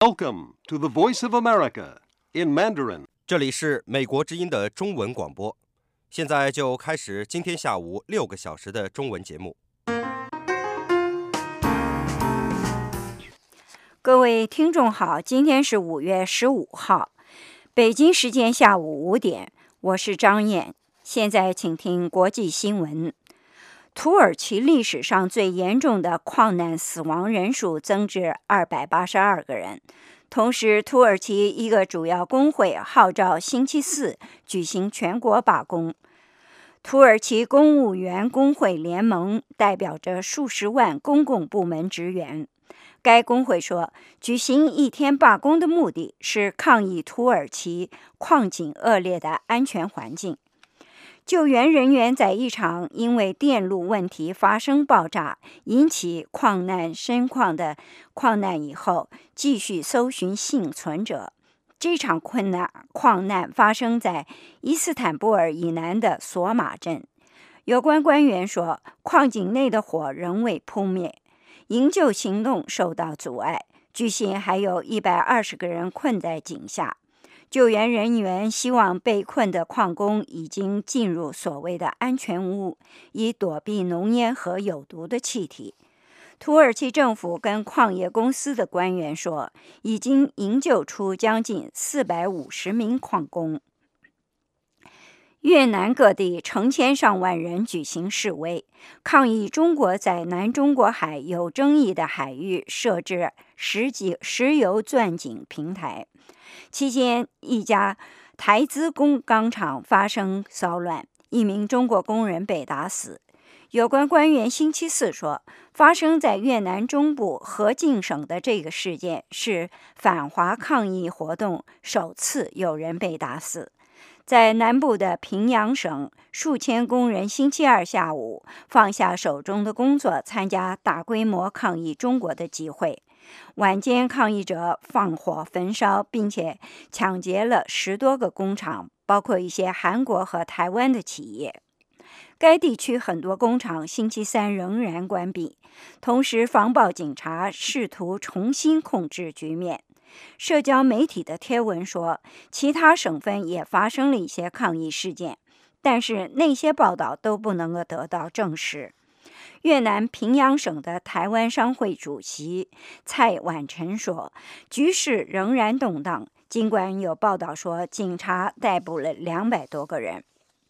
Welcome to the Voice of America in Mandarin. 这里是美国之音的中文广播，现在就开始今天下午6个小时的中文节目。 各位听众好，今天是5月15号，北京时间下午5点，我是张燕。现在请听国际新闻。土耳其历史上最严重的矿难死亡人数增至282个人。同时，土耳其一个主要工会号召星期四举行全国罢工。土耳其公务员工会联盟代表着数十万公共部门职员。该工会说，举行一天罢工的目的是抗议土耳其矿井恶劣的安全环境。救援人员在一场因为电路问题发生爆炸引起矿难深矿的矿难以后，继续搜寻幸存者。这场矿难发生在伊斯坦布尔以南的索马镇。有关官员说，矿井内的火仍未扑灭，营救行动受到阻碍。据悉，还有120个人困在井下。救援人员希望被困的矿工已经进入所谓的安全屋，以躲避浓烟和有毒的气体。土耳其政府跟矿业公司的官员说，已经营救出将近450名矿工。越南各地成千上万人举行示威，抗议中国在南中国海有争议的海域设置石油钻井平台。期间，一家台资钢厂发生骚乱，一名中国工人被打死。有关官员星期四说，发生在越南中部河静省的这个事件是反华抗议活动首次有人被打死。在南部的平阳省，数千工人星期二下午放下手中的工作，参加大规模抗议中国的集会。晚间，抗议者放火焚烧，并且抢劫了10多个工厂，包括一些韩国和台湾的企业。该地区很多工厂星期三仍然关闭，同时防暴警察试图重新控制局面。社交媒体的贴文说，其他省份也发生了一些抗议事件，但是那些报道都不能够得到证实。越南平阳省的台湾商会主席蔡婉晨说，局势仍然动荡，尽管有报道说警察逮捕了200多个人。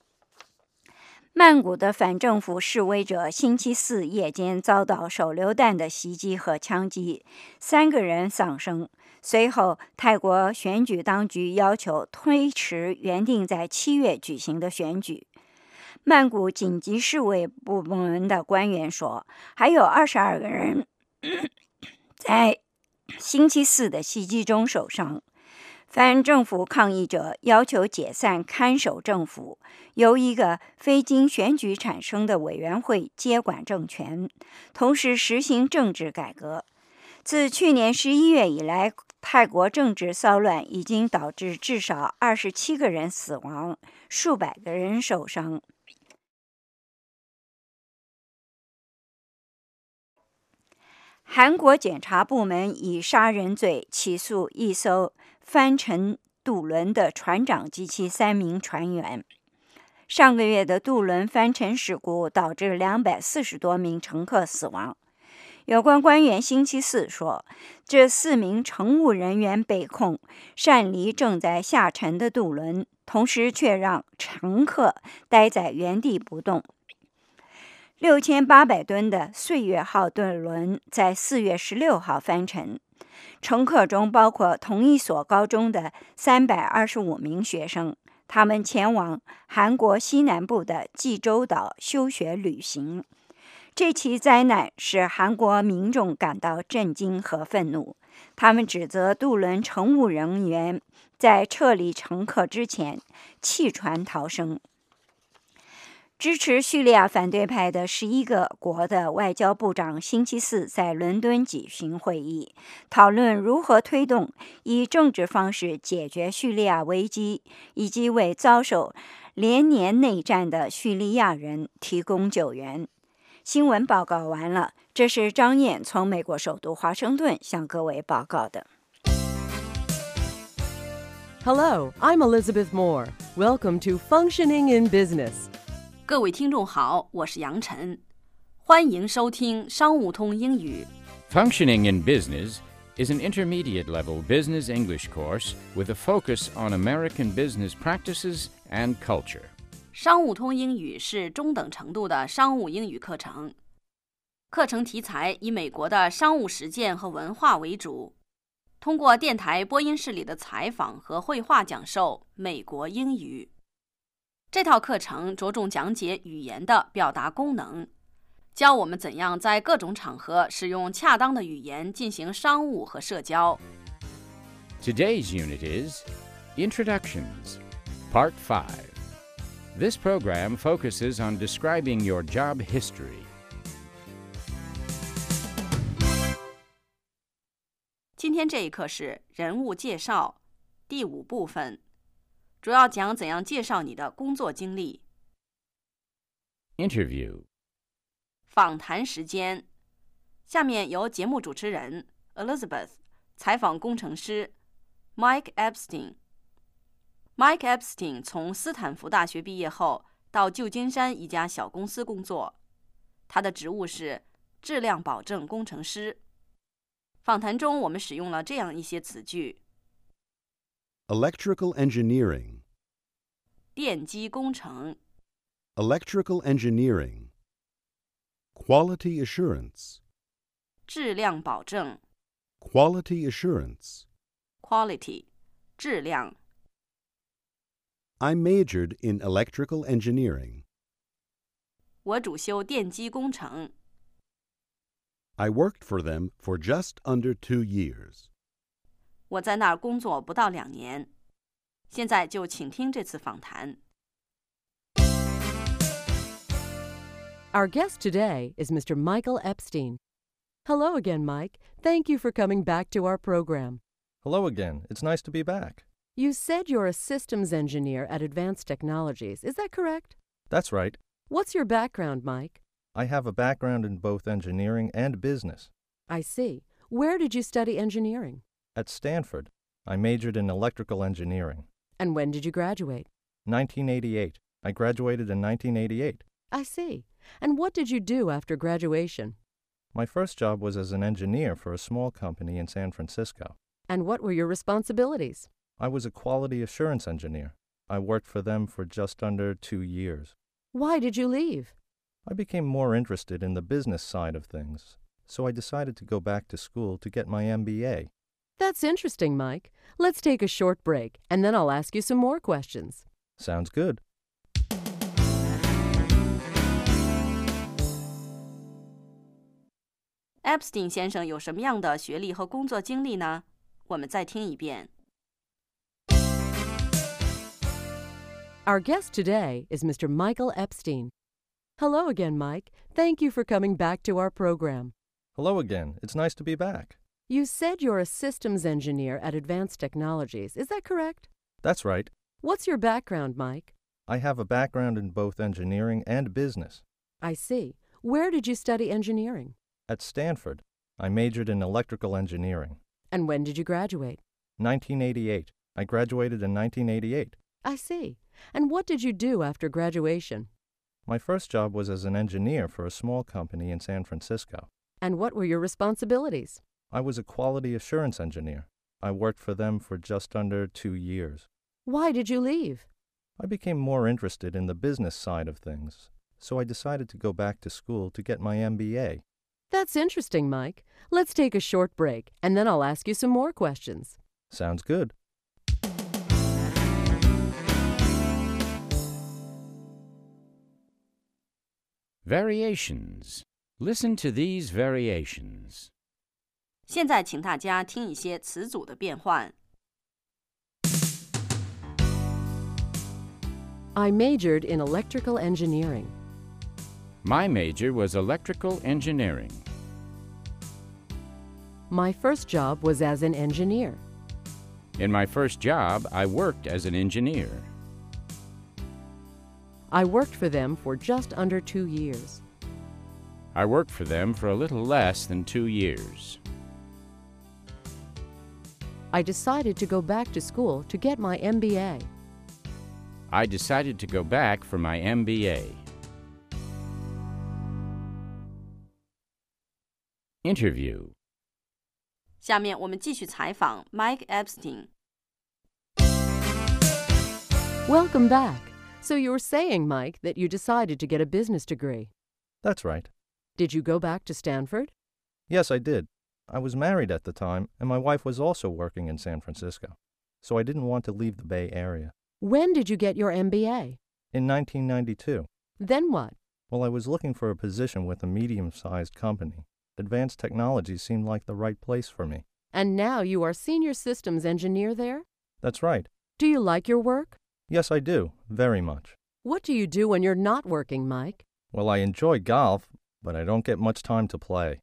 曼谷的反政府示威者星期四夜间遭到手榴弹的袭击和枪击，3个人丧生。随后，泰国选举当局要求推迟原定在7月举行的选举。曼谷紧急事务部门的官员说，还有22个人在星期四的袭击中受伤。反政府抗议者要求解散看守政府，由一个非经选举产生的委员会接管政权，同时实行政治改革。自去年11月以来，泰国政治骚乱已经导致至少27个人死亡，数百个人受伤。韩国检察部门以杀人罪起诉一艘翻沉渡轮的船长及其3名船员。上个月的渡轮翻沉事故导致240多名乘客死亡。有关官员星期四说，这4名乘务人员被控擅离正在下沉的渡轮，同时却让乘客待在原地不动。6800吨的岁月号渡轮在4月16号翻沉，乘客中包括同一所高中的325名学生，他们前往韩国西南部的济州岛休学旅行。这起灾难使韩国民众感到震惊和愤怒，他们指责渡轮乘务人员在撤离乘客之前弃船逃生。支持叙利亚反对派的11个国的外交部长星期四在伦敦举行会议，讨论如何推动以政治方式解决叙利亚危机，以及为遭受连年内战的叙利亚人提供救援。新闻报告完了，这是张燕从美国首都华盛顿向各位报告的。 Hello, I'm Elizabeth Moore. Welcome to Functioning in Business. 各位听众好，我是杨晨，欢迎收听商务通英语。 Functioning in Business is an intermediate-level business English course with a focus on American business practices and culture. 商务通英语是中等程度的商务英语课程，课程题材以美国的商务实践和文化为主，通过电台播音室里的采访和绘画讲授美国英语。这套课程着重讲解语言的表达功能，教我们怎样在各种场合使用恰当的语言进行商务和社交。 Today's unit is Introductions, Part 5. This program focuses on describing your job history. 今天这一课是人物介绍，第5部分，主要讲怎样介绍你的工作经历。 Interview. 访谈时间，下面由节目主持人 Elizabeth 采访工程师 Mike Epstein。Mike Epstein 从斯坦福大学毕业后，到旧金山一家小公司工作，他的职务是质量保证工程师。访谈中我们使用了这样一些词句： Electrical engineering. 电机工程、 Electrical engineering. Quality assurance. 质量保证、 Quality assurance. quality 质量。 I majored in electrical engineering. 我主修电机工程。 I worked for them for just under 2 years. 我在那儿工作不到2年。现在就请听这次访谈。 Our guest today is Mr. Michael Epstein. Hello again, Mike. Thank you for coming back to our program. Hello again. It's nice to be back. You said you're a systems engineer at Advanced Technologies. Is that correct? That's right. What's your background, Mike? I have a background in both engineering and business. I see. Where did you study engineering? At Stanford, I majored in electrical engineering. And when did you graduate? 1988. I graduated in 1988. I see. And what did you do after graduation? My first job was as an engineer for a small company in San Francisco. And what were your responsibilities? I was a quality assurance engineer. I worked for them for just under 2 years. Why did you leave? I became more interested in the business side of things, so I decided to go back to school to get my MBA. That's interesting, Mike. Let's take a short break, and then I'll ask you some more questions. Sounds good. Epstein 先生有什么样的学历和工作经历呢？我们再听一遍。 Our guest today is Mr. Michael Epstein. Hello again, Mike. Thank you for coming back to our program. Hello again. It's nice to be back. You said you're a systems engineer at Advanced Technologies. Is that correct? That's right. What's your background, Mike? I have a background in both engineering and business. I see. Where did you study engineering? At Stanford, I majored in electrical engineering. And when did you graduate? 1988. I graduated in 1988. I see. And what did you do after graduation? My first job was as an engineer for a small company in San Francisco. And what were your responsibilities? I was a quality assurance engineer. I worked for them for just under 2 years. Why did you leave? I became more interested in the business side of things, so I decided to go back to school to get my MBA. That's interesting, Mike. Let's take a short break, and then I'll ask you some more questions. Sounds good. Variations. Listen to these variations. 现在请大家听一些词组的变换。 I majored in electrical engineering. My major was electrical engineering. My first job was as an engineer. In my first job, I worked as an engineer. I worked for them for just under 2 years. I worked for them for a little less than 2 years. I decided to go back to school to get my MBA. I decided to go back for my MBA. Interview. 下面我们继续采访 Mike Epstein。 Welcome back. So you were saying, Mike, that you decided to get a business degree. That's right. Did you go back to Stanford? Yes, I did. I was married at the time, and my wife was also working in San Francisco, so I didn't want to leave the Bay Area. When did you get your MBA? In 1992, Then what? while I was looking for a position with a medium-sized company, advanced technology seemed like the right place for me. And now you are senior systems engineer there? That's right. Do you like your work? Yes, I do, very much. What do you do when you're not working, Mike? Well, I enjoy golf, but I don't get much time to play.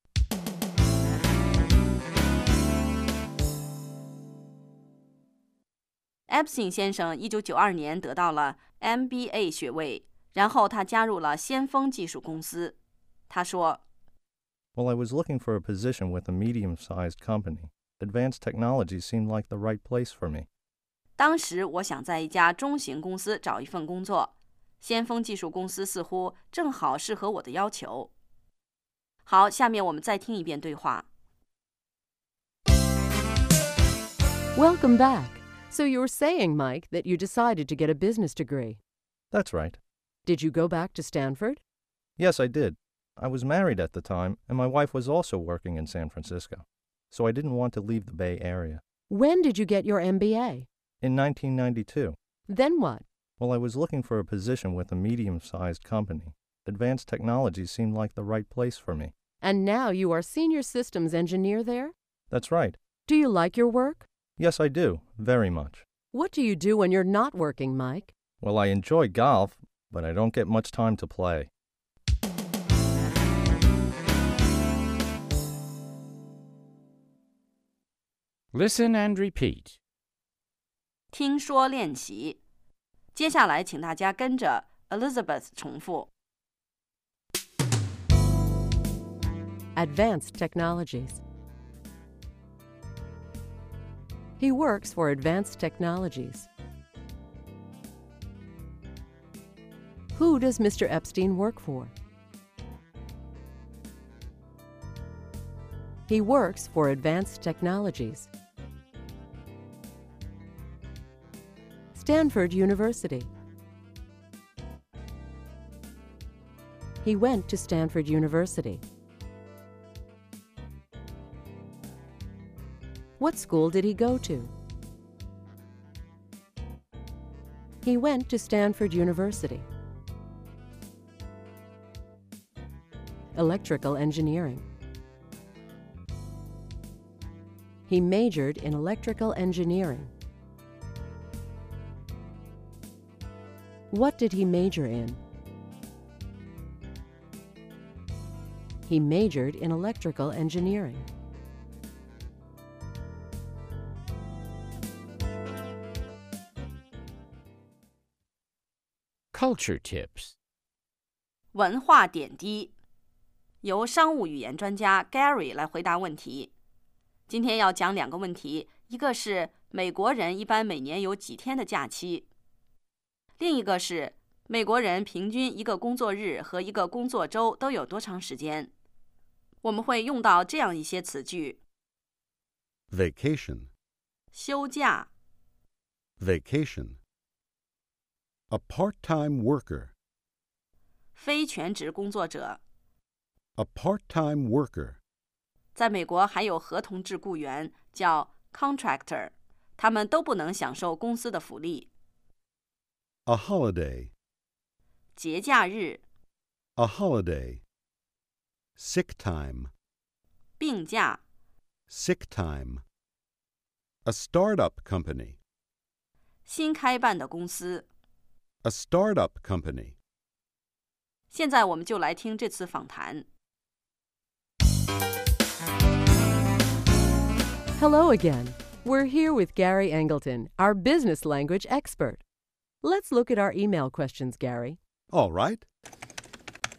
Epstein 先生1992年得到了 MBA 学位，然后他加入了先锋技术公司。他说 While I was looking for a position with a medium-sized company, advanced technology seemed like the right place for me. 当时我想在一家中型公司找一份工作，先锋技术公司似乎正好适合我的要求。好，下面我们再听一遍对话。 Welcome back. So you were saying, Mike, that you decided to get a business degree. That's right. Did you go back to Stanford? Yes, I did. I was married at the time, and my wife was also working in San Francisco, so I didn't want to leave the Bay Area. When did you get your MBA? In 1992, Then what? while I was looking for a position with a medium-sized company, advanced technology seemed like the right place for me. And now you are senior systems engineer there? That's right. Do you like your work? Yes, I do, very much. What do you do when you're not working, Mike? Well, I enjoy golf, but I don't get much time to play. Listen and repeat. 听说练习。接下来，请大家跟着 Elizabeth 重复。 Advanced Technologies. He works for Advanced Technologies. Who does Mr. Epstein work for? He works for Advanced Technologies. Stanford University. He went to Stanford University. What school did he go to? He went to Stanford University. Electrical engineering. He majored in electrical engineering. What did he major in? He majored in electrical engineering. Culture tips. 文化点滴，由商务语言专家 Gary 来回答问题。今天要讲2个问题，一个是美国人一般每年有几天的假期，另一个是美国人平均一个工作日和一个工作周都有多长时间。我们会用到这样一些词句： Vacation. 休假、 Vacation. A part-time worker. 非全职工作者。 A part-time worker. 在美国还有合同制雇员，叫 contractor， 他们都不能享受公司的福利。 A holiday. 节假日、 A holiday. Sick time. 病假、 Sick time. A startup company. 新开办的公司。 A startup company. 现在我们就来听这次访谈。 Hello again. We're here with Gary Angleton, our business language expert. Let's look at our email questions, Gary. All right.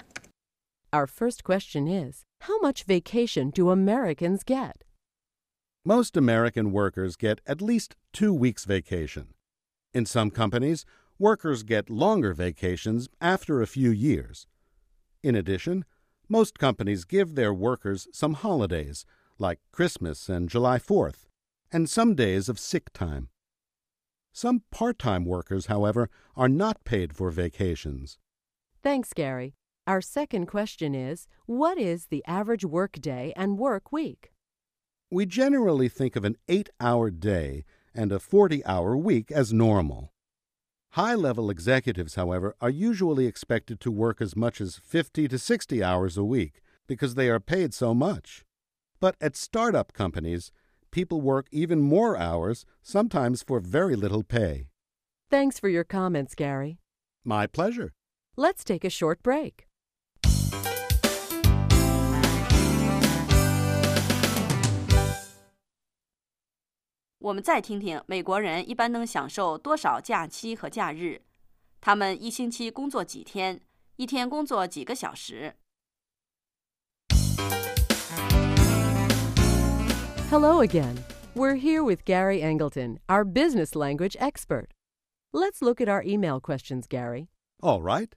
Our first question is, how much vacation do Americans get? Most American workers get at least 2 weeks vacation. In some companies, workers get longer vacations after a few years. In addition, most companies give their workers some holidays, like Christmas and July 4th, and some days of sick time. Some part-time workers, however, are not paid for vacations. Thanks, Gary. Our second question is, what is the average work day and work week? We generally think of an 8-hour day and a 40-hour week as normal. High-level executives, however, are usually expected to work as much as 50 to 60 hours a week because they are paid so much. But at startup companies, people work even more hours, sometimes for very little pay. Thanks for your comments, Gary. My pleasure. Let's take a short break. 我们再听听美国人一般能享受多少假期和假日，他们一星期工作几天，一天工作几个小时。 Hello again. We're here with Gary Angleton, our business language expert. Let's look at our email questions, Gary. All right.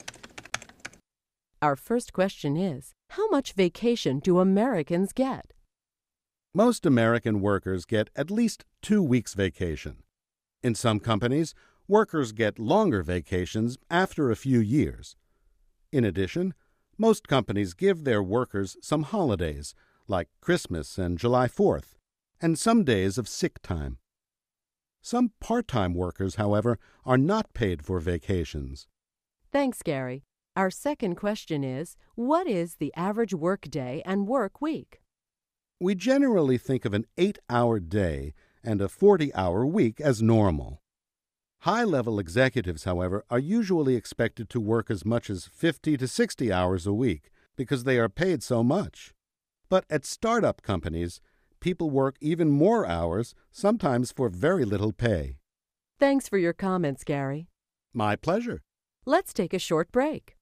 Our first question is, how much vacation do Americans get? Most American workers get at least 2 weeks vacation. In some companies, workers get longer vacations after a few years. In addition, most companies give their workers some holidays, like Christmas and July 4th, and some days of sick time. Some part-time workers, however, are not paid for vacations. Thanks, Gary. Our second question is, what is the average work day and work week? We generally think of an 8-hour day and a 40-hour week as normal. High-level executives, however, are usually expected to work as much as 50 to 60 hours a week because they are paid so much. But at startup companies, people work even more hours, sometimes for very little pay. Thanks for your comments, Gary. My pleasure. Let's take a short break.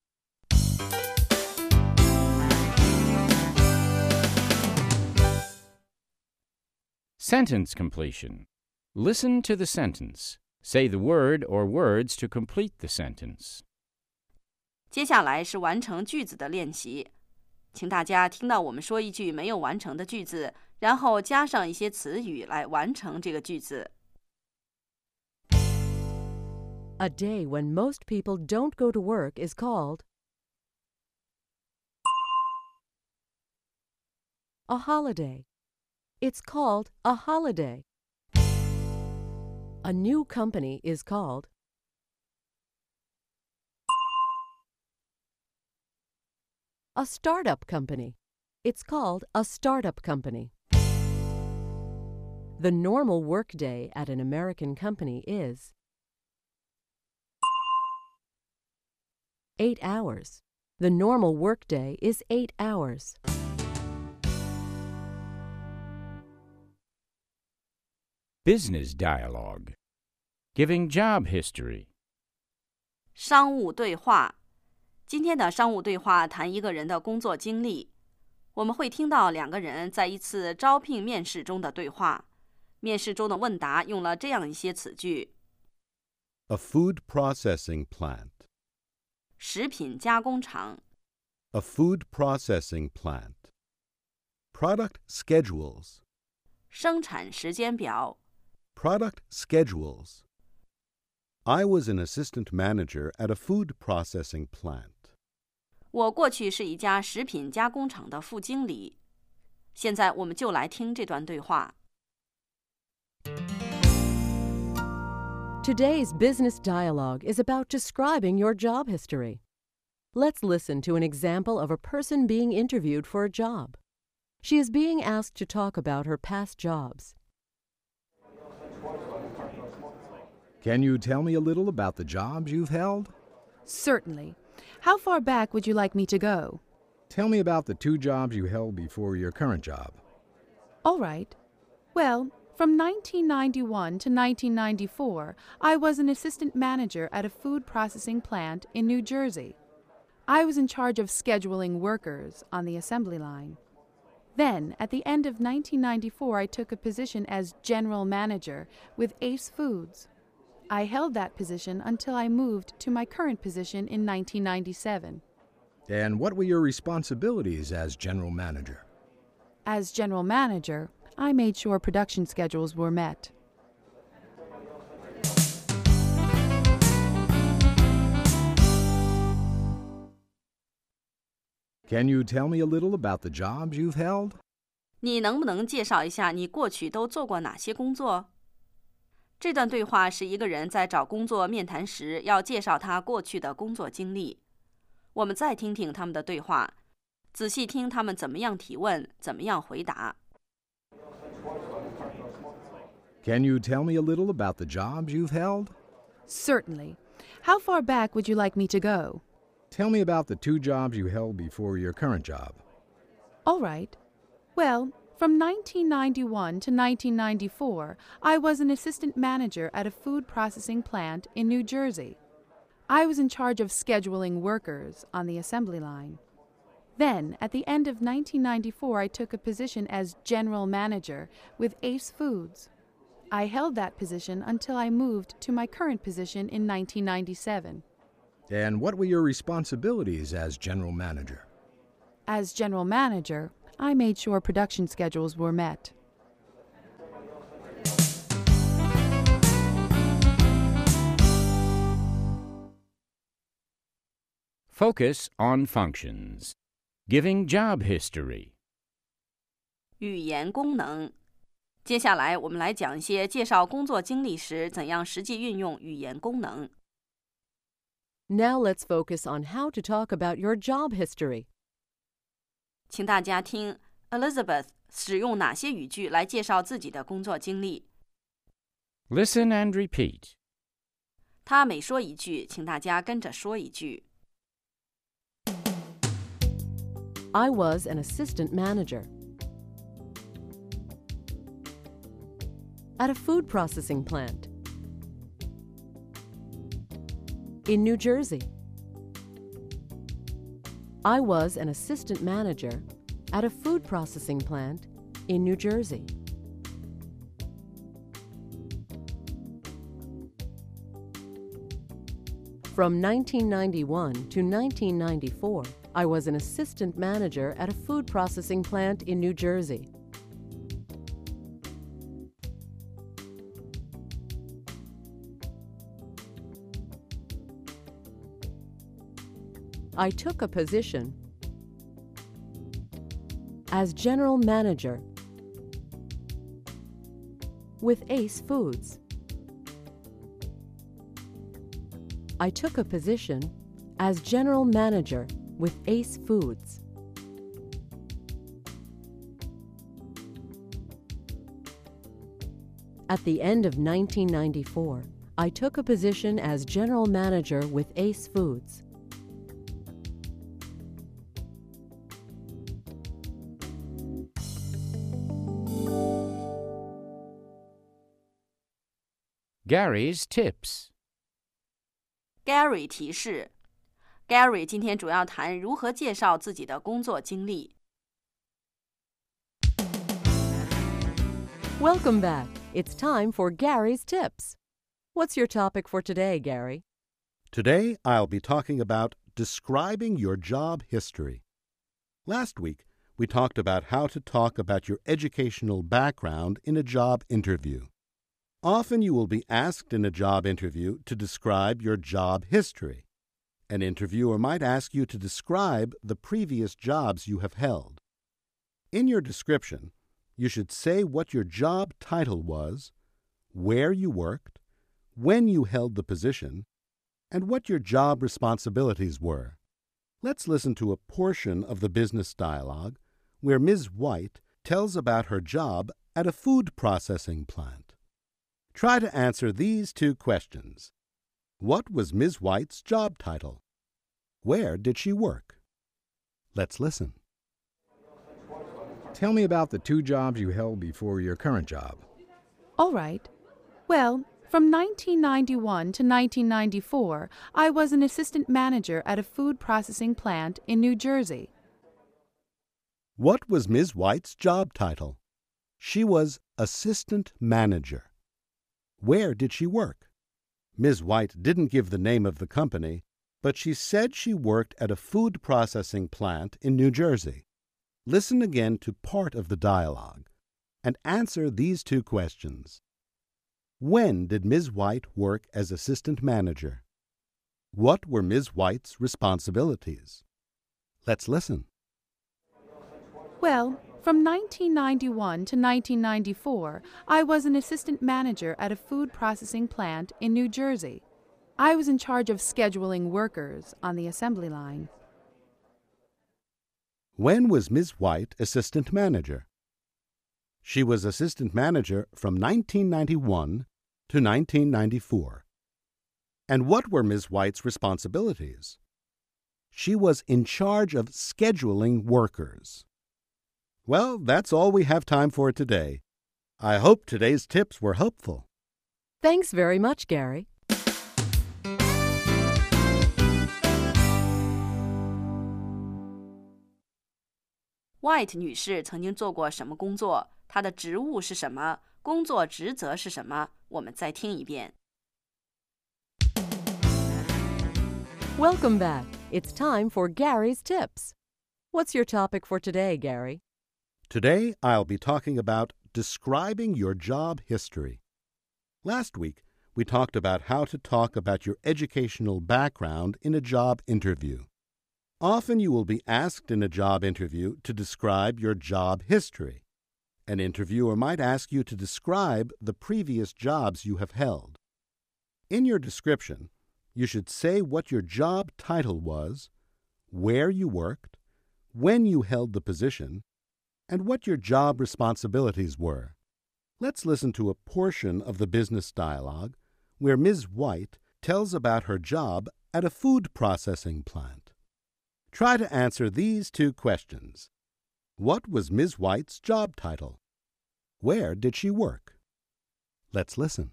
Sentence completion. Listen to the sentence. Say the word or words to complete the sentence. 接下来是完成句子的练习，请大家听到我们说一句没有完成的句子，然后加上一些词语来完成这个句子。 A day when most people don't go to work is called a holiday. It's called a holiday. A new company is called a startup company. It's called a startup company. The normal workday at an American company is 8 hours. The normal workday is 8 hours. Business dialogue. Giving job history. 商务对话。今天的商务对话谈一个人的工作经历。我们会听到两个人在一次招聘面试中的对话。面试中的问答用了这样一些词句： A food processing plant. 食品加工厂、 A food processing plant. Product schedules. 生产时间表、 Product schedules. I was an assistant manager at a food processing plant. 我过去是一家食品加工厂的副经理。现在我们就来听这段对话。 Today's business dialogue is about describing your job history. Let's listen to an example of a person being interviewed for a job. She is being asked to talk about her past jobs. Can you tell me a little about the jobs you've held? Certainly. How far back would you like me to go? Tell me about the 2 jobs you held before your current job. All right. Well, from 1991 to 1994, I was an assistant manager at a food processing plant in New Jersey. I was in charge of scheduling workers on the assembly line. Then, at the end of 1994, I took a position as general manager with Ace Foods. I held that position until I moved to my current position in 1997. And what were your responsibilities as general manager? As general manager, I made sure production schedules were met. Can you tell me a little about the jobs you've held? 你能不能介绍一下你过去都做过哪些工作？这段对话是一个人在找工作面谈时要介绍他过去的工作经历。我们再听听他们的对话，仔细听他们怎么样提问，怎么样回答。 Can you tell me a little about the jobs you've held? Certainly. How far back would you like me to go? Tell me about the 2 jobs you held before your current job. All right. Well, from 1991 to 1994, I was an assistant manager at a food processing plant in New Jersey. I was in charge of scheduling workers on the assembly line. Then, at the end of 1994, I took a position as general manager with Ace Foods. I held that position until I moved to my current position in 1997. And what were your responsibilities as general manager? As general manager, I made sure production schedules were met. Focus on functions. Giving job history. 语言功能。接下来我们来讲一些介绍工作经历时怎样实际运用语言功能。 Now let's focus on how to talk about your job history. 请大家听 Elizabeth 使用哪些语句来介绍自己的工作经历。 Listen and repeat. 她每说一句，请大家跟着说一句。 I was an assistant manager at a food processing plant in New Jersey. I was an assistant manager at a food processing plant in New Jersey. From 1991 to 1994, I was an assistant manager at a food processing plant in New Jersey. I took a position as general manager with Ace Foods. I took a position as general manager with Ace Foods. At the end of 1994, I took a position as general manager with Ace Foods. Gary's tips. Gary 提示 Gary 今天主要谈如何介绍自己的工作经历。 Welcome back. It's time for Gary's tips. What's your topic for today, Gary? Today, I'll be talking about describing your job history. Last week, we talked about how to talk about your educational background in a job interview. Often you will be asked in a job interview to describe your job history. An interviewer might ask you to describe the previous jobs you have held. In your description, you should say what your job title was, where you worked, when you held the position, and what your job responsibilities were. Let's listen to a portion of the business dialogue where Ms. White tells about her job at a food processing plant. Try to answer these 2 questions. What was Ms. White's job title? Where did she work? Let's listen. Tell me about the 2 jobs you held before your current job. All right. Well, from 1991 to 1994, I was an assistant manager at a food processing plant in New Jersey. What was Ms. White's job title? She was assistant manager. Where did she work? Ms. White didn't give the name of the company, but she said she worked at a food processing plant in New Jersey. Listen again to part of the dialogue and answer these two questions. When did Ms. White work as assistant manager? What were Ms. White's responsibilities? Let's listen. Well, from 1991 to 1994, I was an assistant manager at a food processing plant in New Jersey. I was in charge of scheduling workers on the assembly line. When was Ms. White assistant manager? She was assistant manager from 1991 to 1994. And what were Ms. White's responsibilities? She was in charge of scheduling workers. Well, that's all we have time for today. I hope today's tips were helpful. Thanks very much, Gary. White 女士曾经做过什么工作？她的职务是什么？工作职责是什么？我们再听一遍。 Welcome back. It's time for Gary's Tips. What's your topic for today, Gary? Today, I'll be talking about describing your job history. Last week, we talked about how to talk about your educational background in a job interview. Often you will be asked in a job interview to describe your job history. An interviewer might ask you to describe the previous jobs you have held. In your description, you should say what your job title was, where you worked, when you held the position, and what your job responsibilities were. Let's listen to a portion of the business dialogue where Ms. White tells about her job at a food processing plant. Try to answer these two questions. What was Ms. White's job title? Where did she work? Let's listen.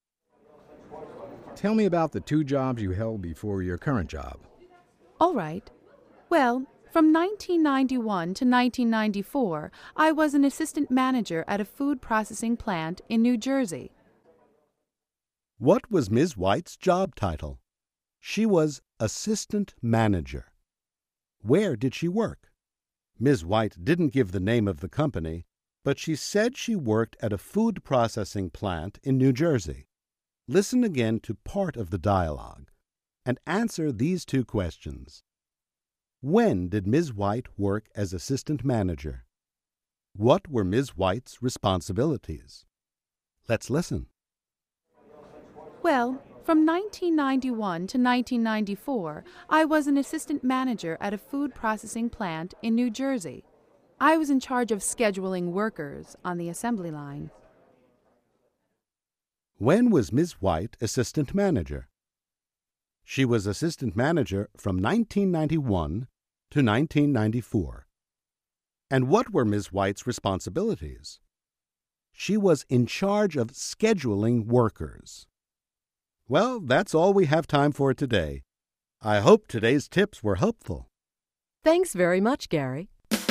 Tell me about the two jobs you held before your current job. All right. Well, from 1991 to 1994, I was an assistant manager at a food processing plant in New Jersey. What was Ms. White's job title? She was assistant manager. Where did she work? Ms. White didn't give the name of the company, but she said she worked at a food processing plant in New Jersey. Listen again to part of the dialogue and answer these two questions. When did Ms. White work as assistant manager? What were Ms. White's responsibilities? Let's listen. Well, from 1991 to 1994, I was an assistant manager at a food processing plant in New Jersey. I was in charge of scheduling workers on the assembly line. When was Ms. White assistant manager? She was assistant manager from 1991 to 1994. And what were Ms. White's responsibilities? She was in charge of scheduling workers. Well, that's all we have time for today. I hope today's tips were helpful. Thanks very much, Gary.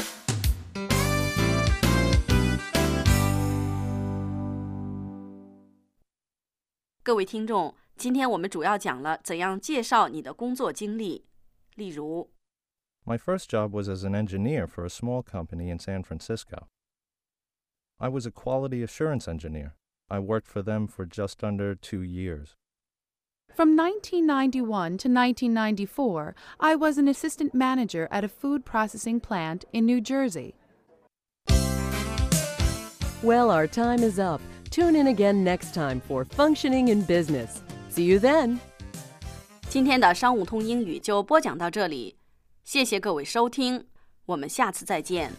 "各位听众，今天我们主要讲了怎样介绍你的工作经历。例如 My first job was as an engineer for a small company in San Francisco. I was a quality assurance engineer. I worked for them for just under 2 years. From 1991 to 1994, I was an assistant manager at a food processing plant in New Jersey. Well, our time is up. Tune in again next time for Functioning in Business. See you then. 今天的商务通英语就播讲到这里，谢谢各位收听，我们下次再见。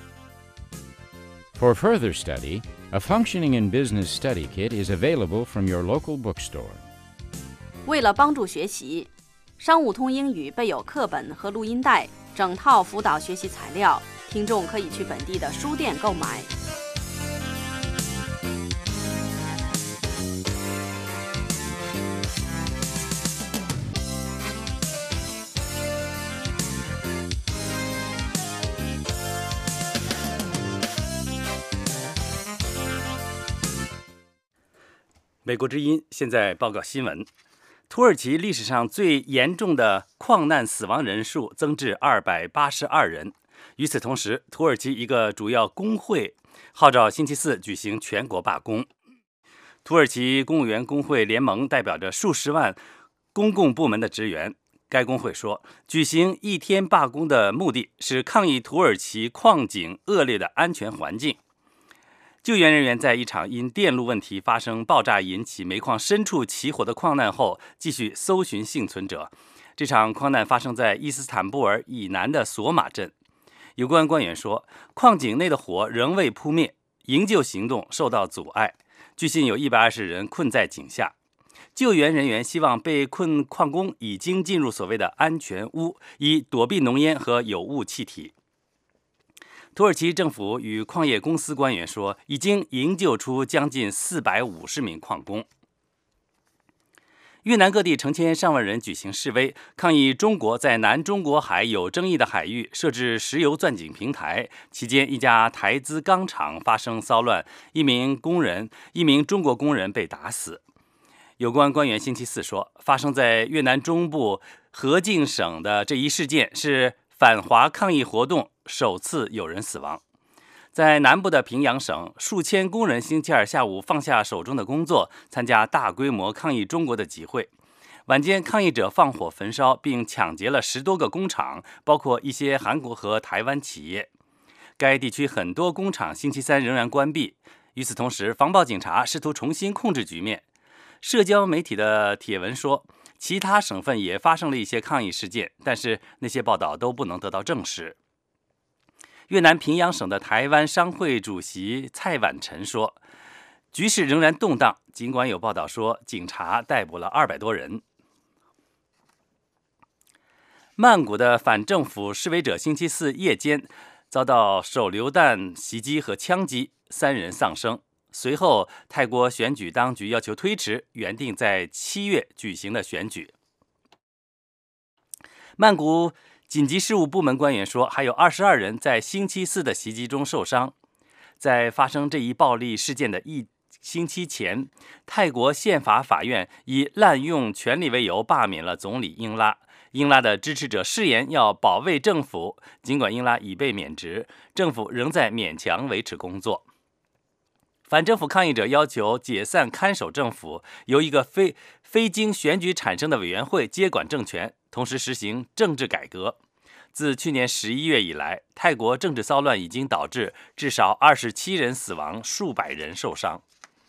For further study, a Functioning in Business study kit is available from your local bookstore. 为了帮助学习，商务通英语备有课本和录音带，整套辅导学习材料，听众可以去本地的书店购买。 美国之音现在报告新闻：土耳其历史上最严重的矿难死亡人数增至282人。与此同时，土耳其一个主要工会号召星期四举行全国罢工。土耳其公务员工会联盟代表着数十万公共部门的职员。该工会说，举行一天罢工的目的是抗议土耳其矿井恶劣的安全环境。救援人员在一场因电路问题发生爆炸引起煤矿深处起火的矿难后，继续搜寻幸存者。这场矿难发生在伊斯坦布尔以南的索马镇。有关官员说，矿井内的火仍未扑灭，营救行动受到阻碍。据信有120人困在井下。救援人员希望被困矿工已经进入所谓的安全屋，以躲避浓烟和有雾气体。土耳其政府与矿业公司官员说，已经营救出将近450名矿工。越南各地成千上万人举行示威，抗议中国在南中国海有争议的海域设置石油钻井平台。期间，一家台资钢厂发生骚乱，一名中国工人被打死。有关官员星期四说，发生在越南中部河静省的这一事件是反华抗议活动首次有人死亡。在南部的平阳省，数千工人星期二下午放下手中的工作，参加大规模抗议中国的集会。晚间，抗议者放火焚烧并抢劫了10多个工厂，包括一些韩国和台湾企业。该地区很多工厂星期三仍然关闭。与此同时，防暴警察试图重新控制局面。社交媒体的帖文说，其他省份也发生了一些抗议事件，但是那些报道都不能得到证实。越南平阳省的台湾商会主席蔡婉晨说，局势仍然动荡，尽管有报道说警察逮捕了200多人。曼谷的反政府示威者星期四夜间遭到手榴弹袭击和枪击，3人丧生。随后，泰国选举当局要求推迟原定在7月举行的选举。曼谷紧急事务部门官员说，还有22人在星期四的袭击中受伤。在发生这一暴力事件的1星期前，泰国宪法法院以滥用权力为由罢免了总理英拉。英拉的支持者誓言要保卫政府，尽管英拉已被免职，政府仍在勉强维持工作。反政府抗议者要求解散看守政府，由一个非经选举产生的委员会接管政权，同时实行政治改革。自去年11月以来，泰国政治骚乱已经导致至少27人死亡，数百人受伤。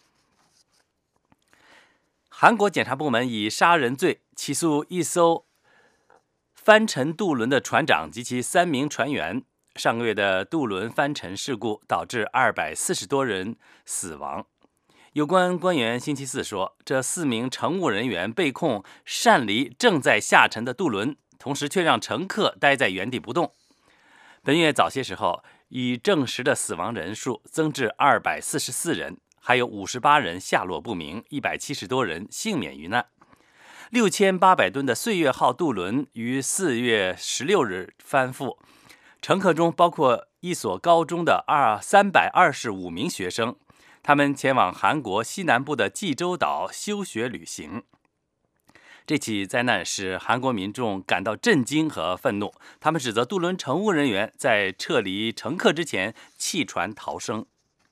韩国检察部门以杀人罪起诉一艘翻沉渡轮的船长及其3名船员。上个月的渡轮翻沉事故导致240多人死亡。有关官员星期四说，这4名乘务人员被控擅离正在下沉的渡轮，同时却让乘客待在原地不动。本月早些时候，已证实的死亡人数增至244人，还有58人下落不明，170多人幸免于难。6800吨的岁月号渡轮于4月16日翻覆。乘客中包括一所高中的325名学生，他们前往韩国西南部的济州岛休学旅行。这起灾难使韩国民众感到震惊和愤怒，他们指责渡轮乘务人员在撤离乘客之前弃船逃生。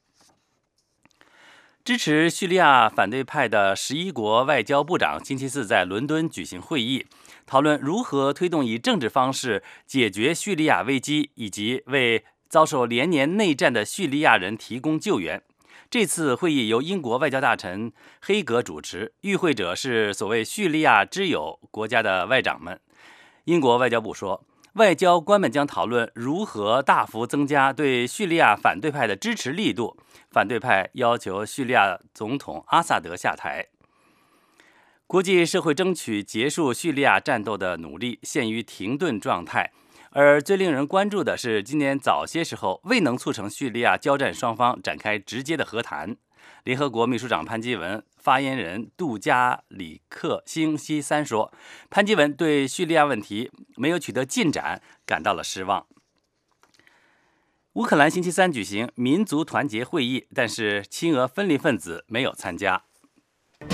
支持叙利亚反对派的11国外交部长星期四在伦敦举行会议，讨论如何推动以政治方式解决叙利亚危机，以及为遭受连年内战的叙利亚人提供救援。这次会议由英国外交大臣黑格主持，与会者是所谓叙利亚之友国家的外长们。英国外交部说，外交官们将讨论如何大幅增加对叙利亚反对派的支持力度。反对派要求叙利亚总统阿萨德下台。国际社会争取结束叙利亚战斗的努力陷于停顿状态，而最令人关注的是，今年早些时候未能促成叙利亚交战双方展开直接的和谈。联合国秘书长潘基文发言人杜加里克星期三说，潘基文对叙利亚问题没有取得进展感到了失望。乌克兰星期三举行民族团结会议，但是亲俄分离分子没有参加。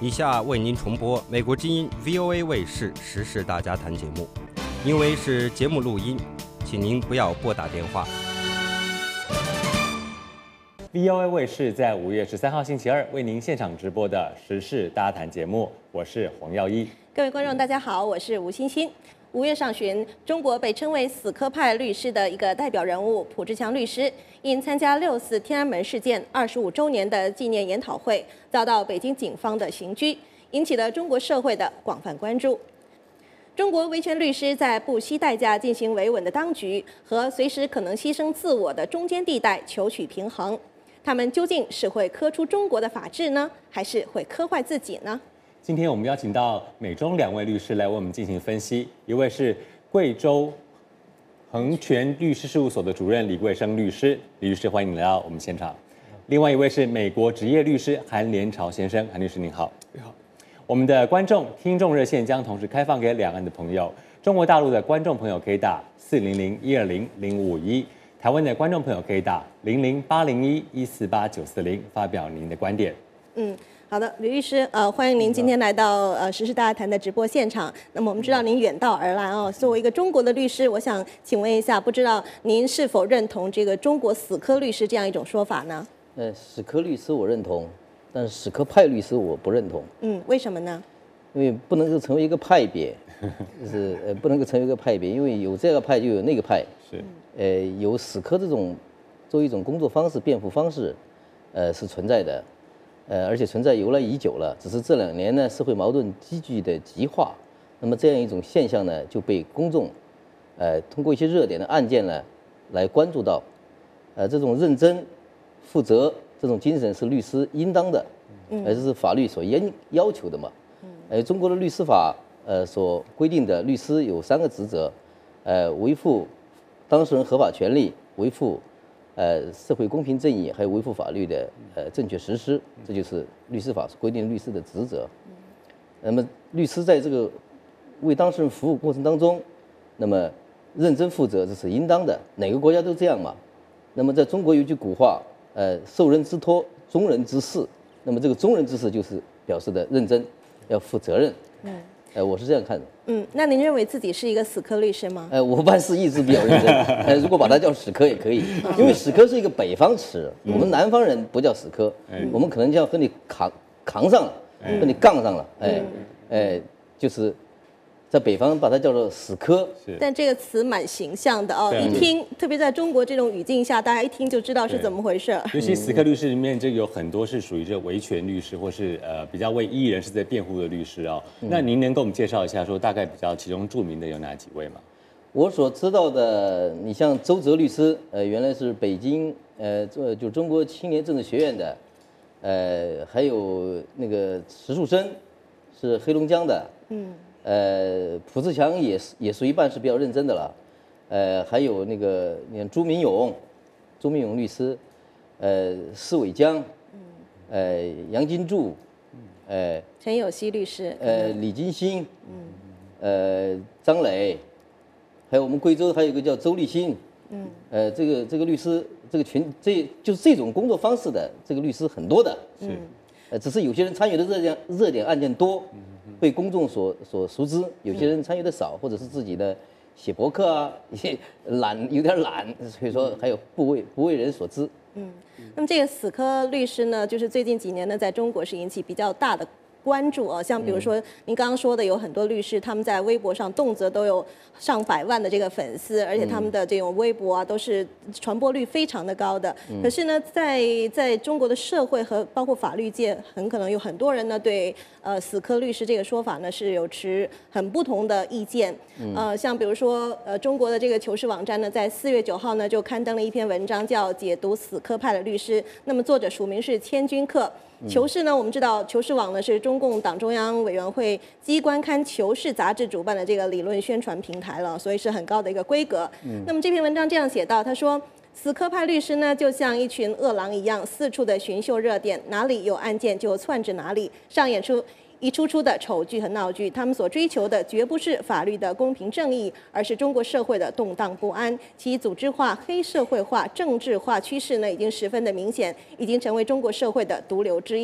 以下为您重播美国之音 VOA 卫视时事大家谈节目，因为是节目录音，请您不要拨打电话。 VOA 卫视在5月13号星期二为您现场直播的时事大家谈节目，我是黄耀一。 各位观众大家好，我是吴欣欣。5月上旬，中国被称为死磕派律师的一个代表人物蒲志强律师，因参加6·4天安门事件25周年的纪念研讨会，遭到北京警方的刑拘，引起了中国社会的广泛关注。中国维权律师在不惜代价进行维稳的当局和随时可能牺牲自我的中间地带求取平衡，他们究竟是会磕出中国的法治呢，还是会磕坏自己呢？ 今天我们邀请到美中2位律师来为我们进行分析，一位是贵州恒权律师事务所的主任李贵生律师，李律师欢迎你来到我们现场。另外一位是美国职业律师韩连朝先生，韩律师您好。你好。我们的听众热线将同时开放给两岸的朋友，中国大陆的观众朋友可以打400-120-0551，台湾的观众朋友可以打00801-148-940发表您的观点。 好的，吕律师，欢迎您今天来到时事大家谈的直播现场。那么我们知道您远道而来哦，作为一个中国的律师，我想请问一下，不知道您是否认同这个中国死磕律师这样一种说法呢？ 死磕律师我认同，但是死磕派律师我不认同。 为什么呢？因为不能够成为一个派别，就是不能够成为一个派别，因为有这个派就有那个派。是。有死磕这种作为一种工作方式、辩护方式，是存在的。而且存在由来已久了，只是这2年呢，社会矛盾急剧的激化，那么这样一种现象呢，就被公众，通过一些热点的案件呢，来关注到，这种认真、负责这种精神是律师应当的，这是法律所要求的嘛。中国的律师法所规定的律师有3个职责，维护当事人合法权利，维护社会公平正义，还有维护法律的正确实施，这就是律师法所规定律师的职责。那么律师在这个为当事人服务过程当中，那么认真负责这是应当的，哪个国家都这样嘛。那么在中国有句古话，受人之托，忠人之事。那么这个忠人之事就是表示的认真，要负责任。我是这样看的。 那您认为自己是一个死磕律师吗？ 我办事一直比较认真。如果把它叫死磕也可以，因为死磕是一个北方词，我们南方人不叫死磕，我们可能就要和你扛上了，和你杠上了，就是在北方把它叫做死磕。 但这个词蛮形象的哦，一听，特别在中国这种语境下，大家一听就知道是怎么回事。 尤其死磕律师里面，就有很多是属于这维权律师，或是比较为异议人士在辩护的律师哦。那您能给我们介绍一下，说大概比较其中著名的有哪几位吗？ 我所知道的，你像周哲律师，原来是北京就中国青年政治学院的，还有那个石树生，是黑龙江的，蒲志强也属于办事比较认真的了，还有那个你看朱明勇律师，施伟江，杨金柱， 陈有希律师， 李金星，张磊，还有我们贵州还有一个叫周立新，这个律师这个就是这种工作方式的这个律师很多的，只是有些人参与的热点案件多。被公众所熟知，有些人参与的少，或者是自己的写博客啊，有点懒，所以说还有不为人所知。 那么这个死磕律师呢，就是最近几年呢，在中国是引起比较大的关注啊，像比如说您刚刚说的，有很多律师他们在微博上动辄都有上百万的这个粉丝，而且他们的这种微博啊都是传播率非常的高的。可是呢，在中国的社会和包括法律界，很可能有很多人呢对死磕律师这个说法呢是有持很不同的意见。像比如说中国的这个求是网站呢，在4月9号呢就刊登了一篇文章，叫《解读死磕派的律师》。那么作者署名是千钧客。求是呢，我们知道求是网呢是中共党中央委员会机关刊求是杂志主办的这个理论宣传平台了，所以是很高的一个规格。那么这篇文章这样写到，他说死磕派律师呢就像一群饿狼一样，四处的寻嗅热点，哪里有案件就窜至哪里，上演出一出出的丑剧和闹剧。他们所追求的绝不是法律的公平正义，而是中国社会的动荡不安。其组织化、黑社会化、政治化趋势呢，已经十分的明显，已经成为中国社会的毒瘤之一。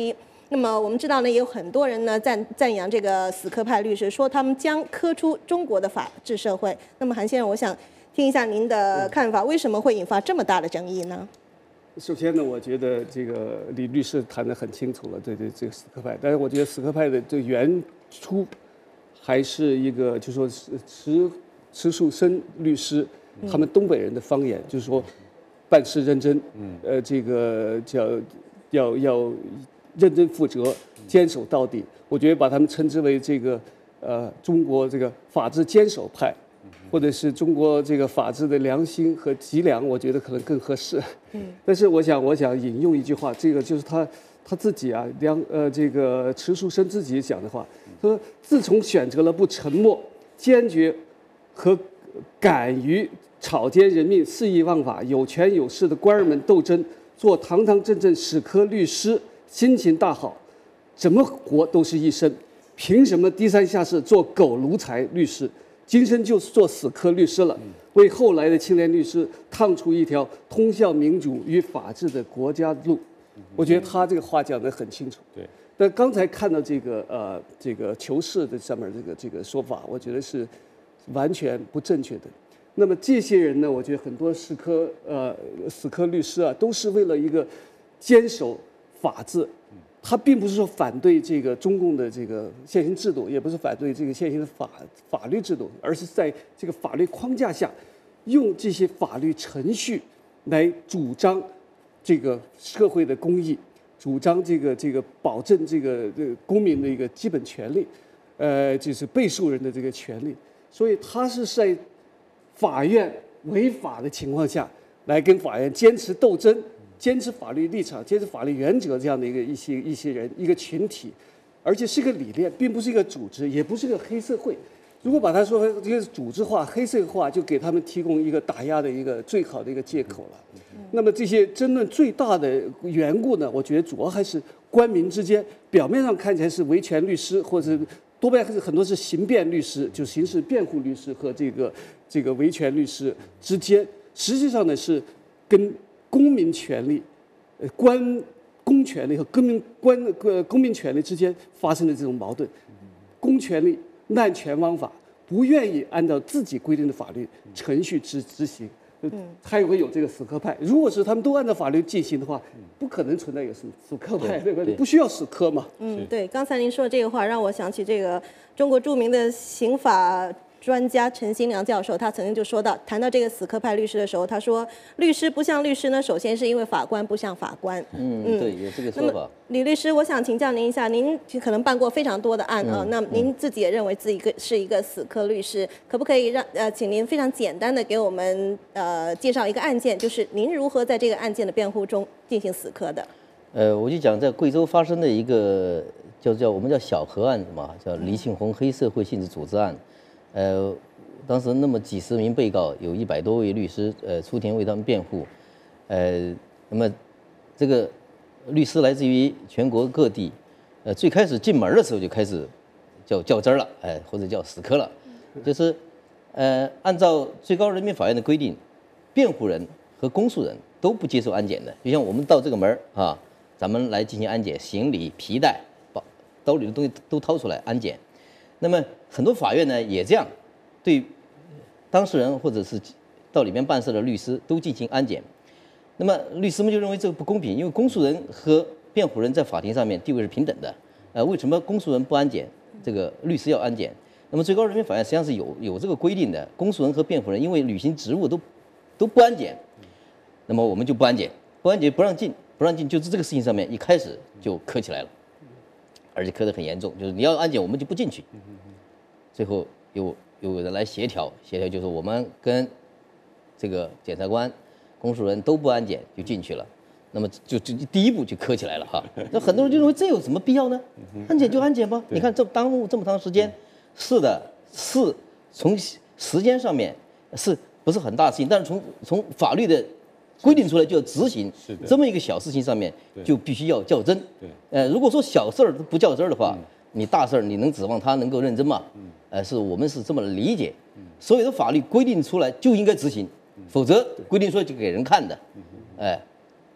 那么我们知道呢，也有很多人呢赞扬这个死磕派律师，说他们将磕出中国的法治社会。那么韩先生，我想听一下您的看法，为什么会引发这么大的争议呢？ 首先呢，我觉得这个李律师谈得很清楚了，对这个死磕派。但是我觉得死磕派的这原初还是一个，就说池树深律师他们东北人的方言，就是说办事认真，这个叫要认真负责，坚守到底。我觉得把他们称之为这个中国这个法治坚守派。或者是中国这个法治的良心和脊梁，我觉得可能更合适。但是我想引用一句话，这个就是他自己啊，这个池树深自己讲的话，他说：“自从选择了不沉默、坚决和敢于草菅人命、肆意枉法、有权有势的官儿们斗争，做堂堂正正死磕律师，心情大好，怎么活都是一生，凭什么低三下四做狗奴才律师？”今生就是做死磕律师了，为后来的青年律师趟出一条通向民主与法治的国家路。我觉得他这个话讲得很清楚。对。但刚才看到这个求是的上面这个说法，我觉得是完全不正确的。那么这些人呢，我觉得很多死磕律师啊，都是为了一个坚守法治。他并不是说反对这个中共的这个现行制度，也不是反对这个现行的法律制度，而是在这个法律框架下，用这些法律程序来主张这个社会的公义，主张这个保证这个公民的一个基本权利，就是被诉人的这个权利。所以他是在法院违法的情况下来跟法院坚持斗争。坚持法律立场、坚持法律原则这样的一些人一个群体，而且是一个理念，并不是一个组织，也不是一个黑社会。如果把它说这个组织化、黑社会化，就给他们提供一个打压的一个最好的一个借口了。那么这些争论最大的缘故呢，我觉得主要还是官民之间，表面上看起来是维权律师，或者多半很多是刑辩律师，就刑事辩护律师和这个维权律师之间，实际上呢是跟公民权利、公权利和公民权利之间发生的这种矛盾，公权力滥权枉法，不愿意按照自己规定的法律程序执行，才会有这个死磕派。如果是他们都按照法律进行的话，不可能存在有死磕派，对吧？不需要死磕嘛。 对。刚才您说的这个话，让我想起这个中国著名的刑法专家陈新良教授，他曾经就说到，谈到这个死磕派律师的时候，他说，律师不像律师呢，首先是因为法官不像法官。 对，有这个说法。 李律师，我想请教您一下，您可能办过非常多的案啊，那您自己也认为自己是一个死磕律师，可不可以请您非常简单的给我们介绍一个案件，就是您如何在这个案件的辩护中进行死磕的？ 我就讲在贵州发生的一个我们叫小河案嘛，叫黎庆红黑社会性质组织案。当时那么几十名被告，有100多位律师出庭为他们辩护。那么这个律师来自于全国各地，最开始进门的时候就开始较真儿了，或者叫死磕了，就是按照最高人民法院的规定，辩护人和公诉人都不接受安检的。就像我们到这个门啊，咱们来进行安检，行李、皮带、兜里的东西都掏出来安检。那么很多法院呢也这样，对当事人或者是到里面办事的律师都进行安检。那么律师们就认为这个不公平，因为公诉人和辩护人在法庭上面地位是平等的。为什么公诉人不安检，这个律师要安检？那么最高人民法院实际上是有这个规定的，公诉人和辩护人因为履行职务都不安检，那么我们就不安检，不让进，就是这个事情上面一开始就磕起来了。而且磕得很严重，就是你要安检，我们就不进去。最后有人来协调，就是我们跟这个检察官、公诉人都不安检就进去了，那么就第一步就磕起来了哈。那很多人就认为这有什么必要呢？安检就安检吧，你看这耽误这么长时间，是的，是从时间上面是不是很大的事情，但是从法律的规定出来就要执行，这么一个小事情上面就必须要较真。如果说小事儿不较真的话，你大事儿你能指望他能够认真吗？我们是这么理解。所有的法律规定出来就应该执行，否则规定出来就给人看的。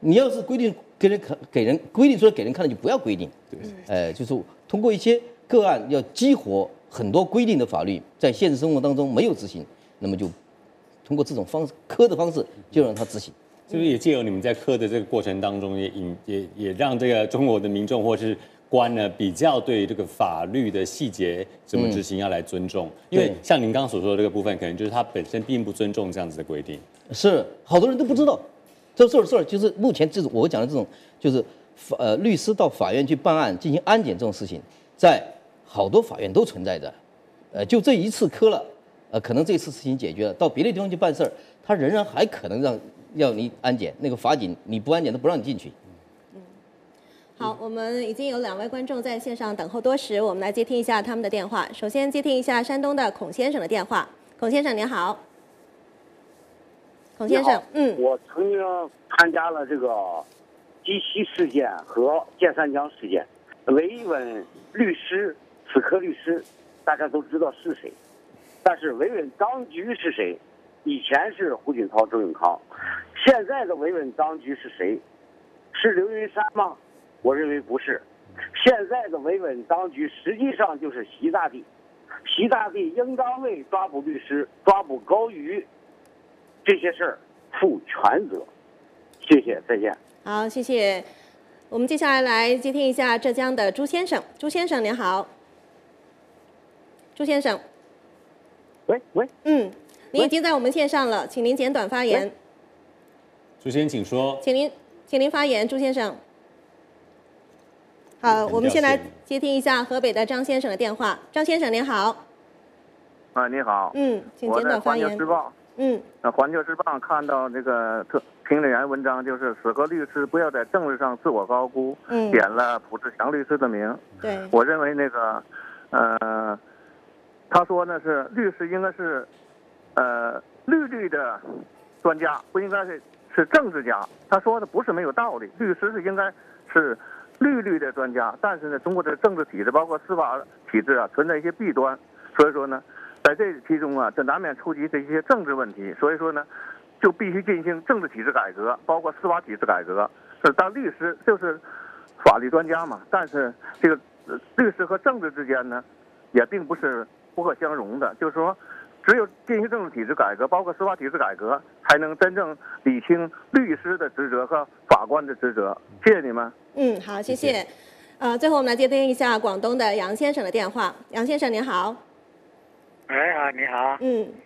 你要是规定给人规定出来给人看的，就不要规定。对，就是通过一些个案要激活很多规定的法律，在现实生活当中没有执行，那么就通过这种方式科的方式就让它执行。 是不是也借由你们在科的这个过程当中，也让这个中国的民众或是官呢比较对这个法律的细节怎么执行要来尊重？因为像您刚刚所说的这个部分，可能就是他本身并不尊重这样子的规定。 是，好多人都不知道。这事儿就是目前这种我讲的这种，就是律师到法院去办案进行安检这种事情，在好多法院都存在着。就这一次科了，可能这次事情解决了，到别的地方去办事儿，他仍然还可能要你安检，那个法警你不安检，他不让你进去。 好，我们已经有2位观众在线上等候多时，我们来接听一下他们的电话。首先接听一下山东的孔先生的电话。孔先生您好。孔先生， 我曾经参加了这个鸡西事件和建三江事件，维稳律师此刻律师大家都知道是谁，但是维稳当局是谁？以前是胡锦涛、周永康，现在的维稳当局是谁？是刘云山吗？我认为不是。现在的维稳当局实际上就是习大帝，习大帝应当为抓捕律师、抓捕高瑜这些事儿负全责。谢谢，再见。 好，谢谢。我们接下来接听一下浙江的朱先生。朱先生您好。朱先生。 喂。 您已经在我们线上了，请您简短发言。 朱先生，请说。 请您发言，朱先生。好，我们先来接听一下河北的张先生的电话。张先生您好。 你好。 请简短发言。 我在《环球时报》。《环球时报》看到这个评论员文章，就是死磕律师不要在政治上自我高估，点了卜志强律师的名。 对。 我认为那个，他说呢是律师应该是，律的专家，不应该是政治家。他说的不是没有道理，律师是应该是律的专家，但是呢，中国的政治体制包括司法体制啊，存在一些弊端，所以说呢，在这其中啊，这难免触及这些政治问题，所以说呢，就必须进行政治体制改革，包括司法体制改革。当律师就是法律专家嘛，但是这个律师和政治之间呢，也并不是不可相容的，就是说，只有进行政治体制改革，包括司法体制改革，才能真正理清律师的职责和法官的职责。谢谢你们。 好，谢谢。最后我们来接听一下广东的杨先生的电话。杨先生您好。 你好。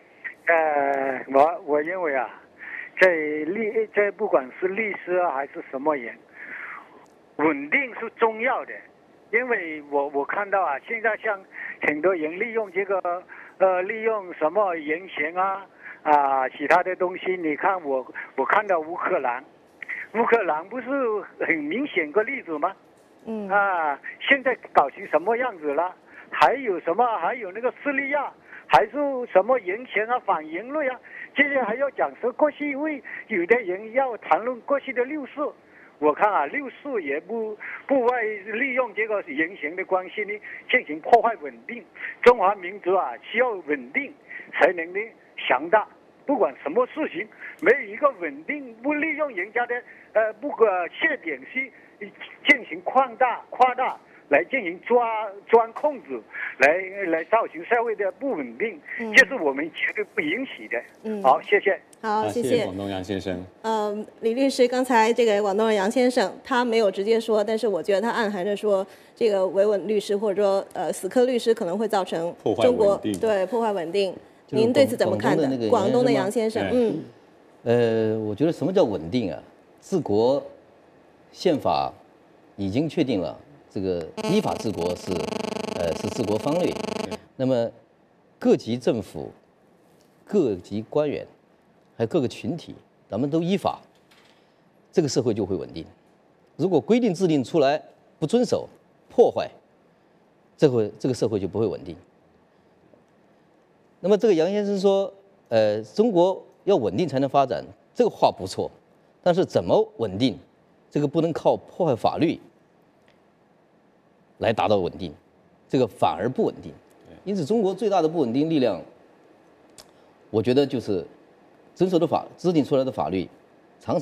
我认为啊，这不管是律师还是什么人，稳定是重要的。因为我看到啊，现在像很多人利用这个利用什么人权其他的东西。你看我看到乌克兰不是很明显个例子吗？现在搞成什么样子了？还有那个叙利亚，还是什么人权反人类这些还要讲说过去，因为有的人要谈论过去的六四。我看六四也不外利用这个人权的关系呢，进行破坏稳定。中华民族需要稳定才能呢强大。不管什么事情，没有一个稳定，不利用人家的缺点去进行夸大，来进行钻空子，来造成社会的不稳定，这是我们绝对不允许的。好，谢谢。 好，谢谢广东杨先生。 李律师，刚才这个广东的杨先生他没有直接说，但是我觉得他暗含着说，这个维稳律师或者说死磕律师可能会造成中国破坏稳定。您对此怎么看的？广东的杨先生， 我觉得什么叫稳定啊？治国宪法已经确定了，这个依法治国是治国方略。那么各级政府、各级官员，还有各个群体，咱们都依法，这个社会就会稳定。如果规定制定出来不遵守、破坏，这个社会就不会稳定。那么这个杨先生说，中国要稳定才能发展，这个话不错，但是怎么稳定，这个不能靠破坏法律来达到稳定，这个反而不稳定。因此，中国最大的不稳定力量，我觉得就是制定出来的法律常常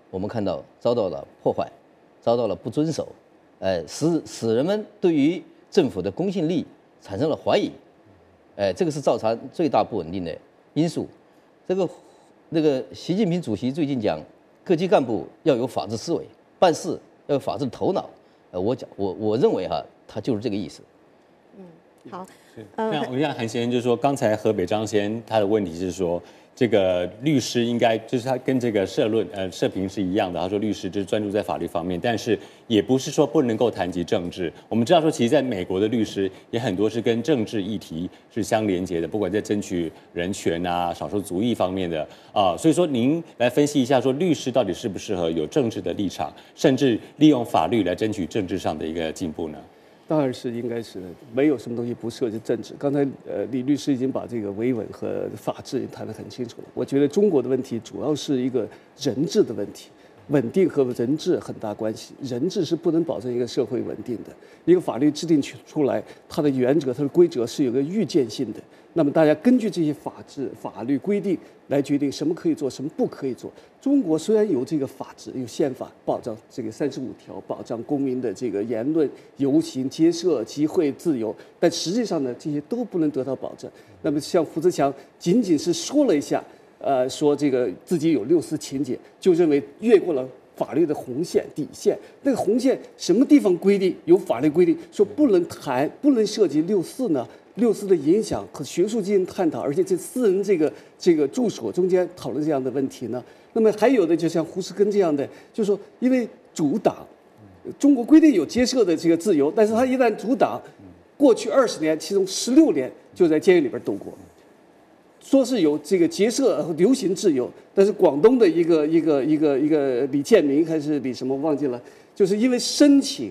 我们看到遭到了破坏，遭到了不遵守，使人们对于政府的公信力产生了怀疑，这个是造成最大不稳定的因素。那个习近平主席最近讲，各级干部要有法治思维，办事要有法治的头脑。我认为他就是这个意思。 好。 那我想韩先生就是说，刚才河北张先生他的问题是说，这个律师应该就是他跟这个社评是一样的。他说律师就是专注在法律方面，但是也不是说不能够谈及政治。我们知道说，其实在美国的律师也很多是跟政治议题是相连接的，不管在争取人权啊、少数族裔方面的所以说您来分析一下，说律师到底适不适合有政治的立场，甚至利用法律来争取政治上的一个进步呢？ 当然是应该是的，没有什么东西不涉及政治。刚才李律师已经把这个维稳和法治谈得很清楚了。我觉得中国的问题主要是一个人治的问题，稳定和人治很大关系。人治是不能保证一个社会稳定的，一个法律制定出来，它的原则、它的规则是有个预见性的。那么大家根据这些法律规定来决定什么可以做，什么不可以做。中国虽然有这个法治，有宪法保障这个35条，保障公民的这个言论、游行、结社、集会自由，但实际上呢，这些都不能得到保证。那么像胡志强仅仅是说了一下，说这个自己有6·4情节，就认为越过了法律的红线底线。那个红线什么地方规定？有法律规定说不能谈，不能涉及6·4呢？6·4的影响和学术进行探讨，而且这私人这个住所中间讨论这样的问题呢。那么还有的就像胡适根这样的，就是说因为主党，中国规定有结社的这个自由，但是他一旦主党，过去20年，其中16年就在监狱里边度过。说是有这个结社和游行自由，但是广东的一个李建明还是李什么忘记了，就是因为申请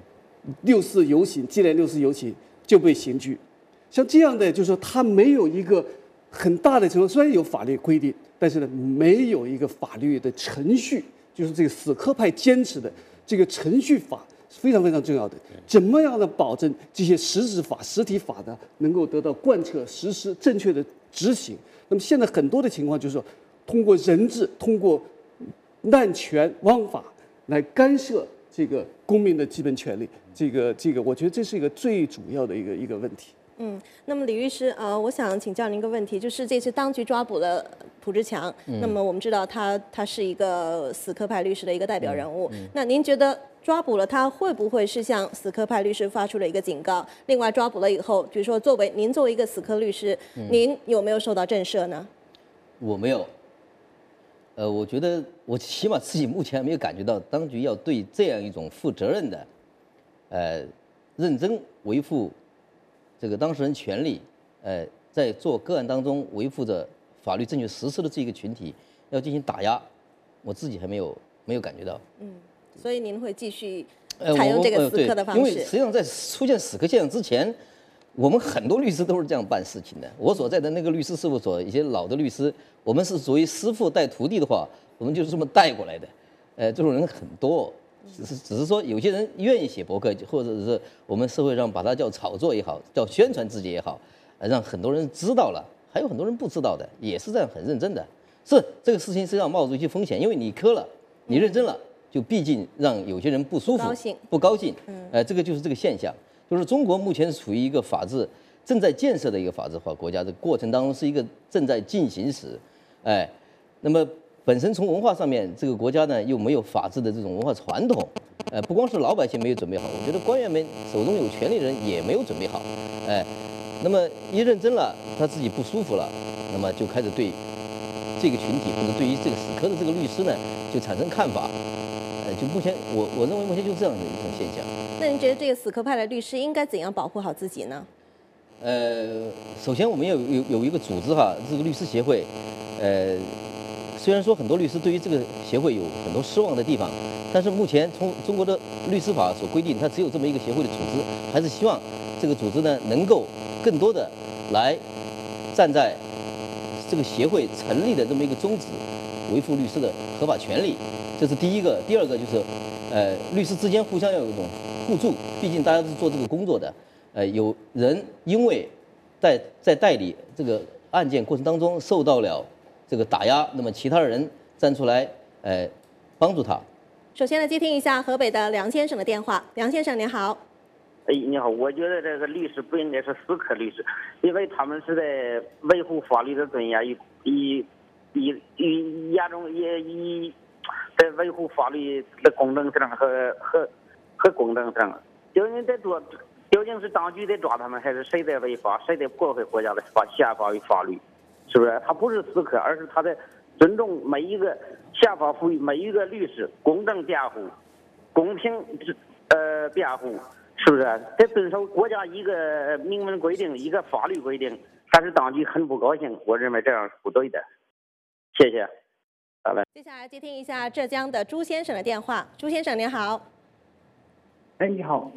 6·4游行，纪念6·4游行就被刑拘。像这样的，就是说他没有一个很大的程度，虽然有法律规定，但是呢，没有一个法律的程序，就是这个死磕派坚持的这个程序法是非常非常重要的。怎么样的保证这些实体法呢，能够得到贯彻实施、正确的执行？那么现在很多的情况就是说，通过人治，通过滥权枉法来干涉这个公民的基本权利，这个，我觉得这是一个最主要的一个问题。 那么李律师，我想请教您一个问题，就是这次当局抓捕了蒲志强，那么我们知道他是一个死磕派律师的一个代表人物，那您觉得抓捕了他会不会是向死磕派律师发出了一个警告？另外抓捕了以后，比如说您作为一个死磕律师，您有没有受到震慑呢？ 我没有。我觉得我起码自己目前还没有感觉到当局要对这样一种负责任的，认真维护这个当事人权利，在做个案当中维护着法律正确实施的这一个群体要进行打压，我自己还没有感觉到。 所以您会继续采用这个死磕的方式？ 因为实际上在出现死磕现象之前，我们很多律师都是这样办事情的。我所在的那个律师事务所，一些老的律师，我们是属于师傅带徒弟的话，我们就是这么带过来的。这种人很多。只是说有些人愿意写博客，或者是我们社会上把它叫炒作也好，叫宣传自己也好，让很多人知道了，还有很多人不知道的，也是这样很认真的。是这个事情是要冒出一些风险，因为你磕了，你认真了，就毕竟让有些人不舒服、不高兴。这个就是这个现象，就是中国目前处于一个法治正在建设的一个法治化国家，这个过程当中是一个正在进行时。那么。本身从文化上面，这个国家呢又没有法治的这种文化传统，不光是老百姓没有准备好，我觉得官员们手中有权力人也没有准备好，那么一认真了，他自己不舒服了，那么就开始对这个群体或者对于这个死磕的这个律师呢，就产生看法，就目前我认为目前就这样的一种现象。 那您觉得这个死磕派的律师应该怎样保护好自己呢？ 首先我们要有一个组织这个律师协会，虽然说很多律师对于这个协会有很多失望的地方，但是目前从中国的律师法所规定，它只有这么一个协会的组织，还是希望这个组织呢能够更多的来站在这个协会成立的这么一个宗旨，维护律师的合法权利，这是第一个。第二个就是，律师之间互相要有一种互助，毕竟大家是做这个工作的，有人因为在代理这个案件过程当中受到了这个打压，那么其他人站出来， 帮助他。 首先来接听一下河北的梁先生的电话。梁先生您好。 你好，我觉得这个律师不应该是死磕律师，因为他们是在维护法律的尊严，严重也在维护法律的公正上和公正上。究竟是当局在抓他们，还是谁在违法，谁在破坏国家的宪法与法律？是不是？他不是死磕，而是他在尊重每一个宪法赋予每一个律师公正辩护、公平辩护，是不是？在遵守国家一个明文规定、一个法律规定，但是当局很不高兴，我认为这样是不对的。谢谢。好了。 接下来接听一下浙江的朱先生的电话。朱先生您好。 哎，你好。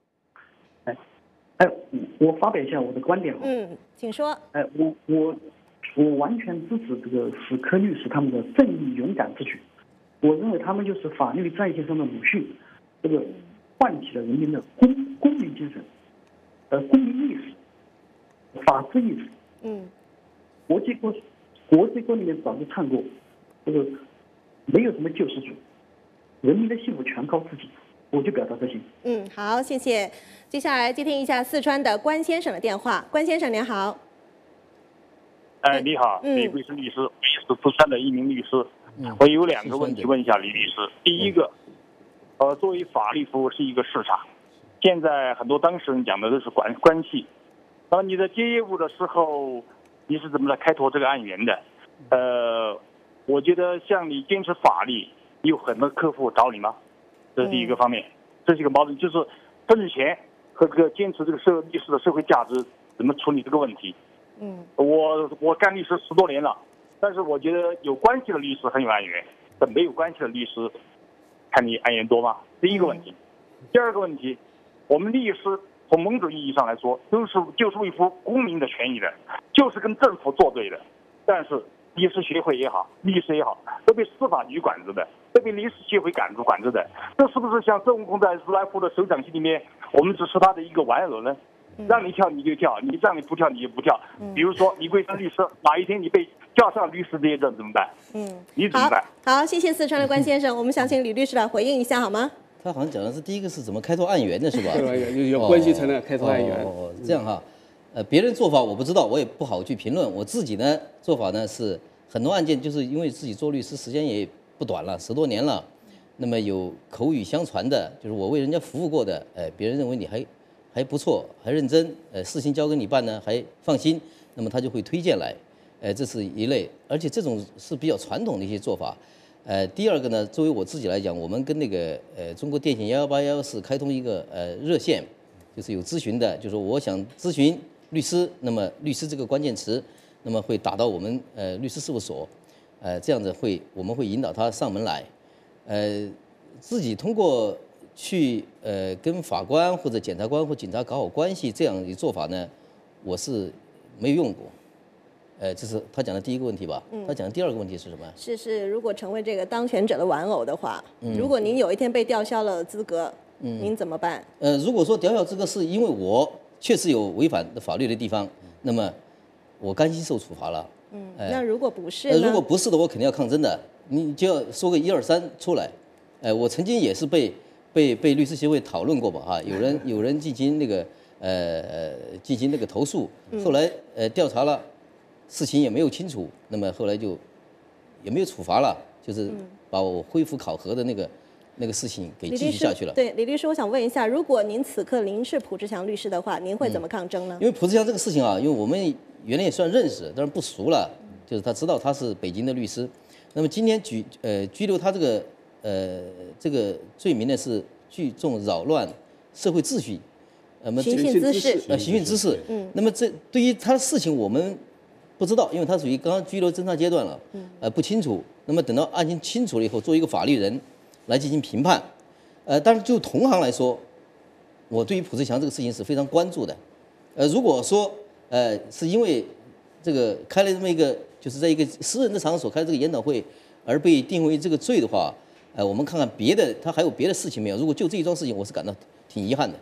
我发表一下我的观点。 请说。 我完全支持这个死磕律师他们的正义勇敢之举。我认为他们就是法律战线上的鲁迅，这个唤起了人民的公民精神、公民意识、法治意识。国际歌里面早就唱过，这个没有什么救世主，人民的幸福全靠自己。我就表达这些。 好，谢谢。接下来接听一下四川的关先生的电话。关先生您好。 你好，李贵生律师，我也是四川的一名律师。我有2个问题问一下李律师。第一个，作为法律服务是一个市场，现在很多当事人讲的都是关系。那么你在接业务的时候，你是怎么来开拓这个案源的？我觉得像你坚持法律，有很多客户找你吗？这是第一个方面，这是一个矛盾，就是挣钱和这个坚持这个律师的社会价值怎么处理这个问题。我干律师10多年了，但是我觉得有关系的律师很有案源，跟没有关系的律师，看你案源多吗？第一个问题。第二个问题，我们律师从某种意义上来说，就是维护公民的权益的，就是跟政府作对的。但是律师协会也好，律师也好，都被司法局管着的，都被律师协会管着的。这是不是像孙悟空在如来佛的手掌心里面，我们只是他的一个玩偶呢？让你跳你就跳，你让你不跳你就不跳。比如说李贵生律师，哪一天你被叫上律师这些证怎么办？你怎么办？ 好，谢谢四川的关先生，我们想请李律师来回应一下好吗？ 他好像讲的是第一个是怎么开拓案源的是吧？ 有关系才能开拓案源。 这样哈，别人做法我不知道，我也不好去评论。我自己呢做法呢是很多案件就是因为自己做律师时间也不短了，10多年了，那么有口语相传的，就是我为人家服务过的，别人认为你还不错，还认真，事情交给你办呢，还放心，那么他就会推荐来，这是一类，而且这种是比较传统的一些做法。第二个呢，作为我自己来讲，我们跟那个中国电信118-114开通一个热线，就是有咨询的，就是我想咨询律师，那么律师这个关键词，那么会打到我们律师事务所，这样子我们会引导他上门来，自己通过去跟法官或者检察官或警察搞好关系，这样的做法呢，我是没有用过。这是他讲的第一个问题吧？他讲的第二个问题是什么？ 是，如果成为这个当权者的玩偶的话，如果您有一天被吊销了资格，您怎么办？ 如果说吊销资格是因为我确实有违反的法律的地方，那么我甘心受处罚了。 那如果不是呢？ 如果不是的，我肯定要抗争的。你就要说个1、2、3出来。我曾经也是被律师协会讨论过吧？哈，有人进行那个投诉，后来调查了。事情也没有清楚，那么后来就也没有处罚了，就是把我恢复考核的那个事情给继续下去了。 对，李律师，我想问一下，如果您此刻您是蒲志强律师的话，您会怎么抗争呢？ 因为蒲志强这个事情啊，因为我们原来也算认识，但是不熟了，就是他知道他是北京的律师，那么今天拘留他这个罪名呢是聚众扰乱社会秩序， 寻衅滋事， 寻衅滋事。那么这对于他的事情我们不知道，因为他属于刚刚拘留侦查阶段了，不清楚。那么等到案情清楚了以后，作为一个法律人来进行评判。但是就同行来说，我对于蒲志强这个事情是非常关注的。如果说是因为这个开了这么一个，就是在一个私人的场所开这个研讨会而被定为这个罪的话，我们看看别的，他还有别的事情没有？如果就这一桩事情，我是感到挺遗憾的。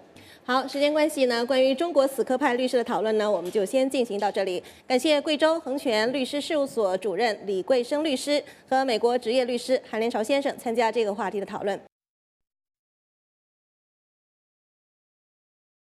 好，时间关系呢，关于中国死磕派律师的讨论呢，我们就先进行到这里。感谢贵州恒全律师事务所主任李桂生律师和美国职业律师韩连朝先生参加这个话题的讨论。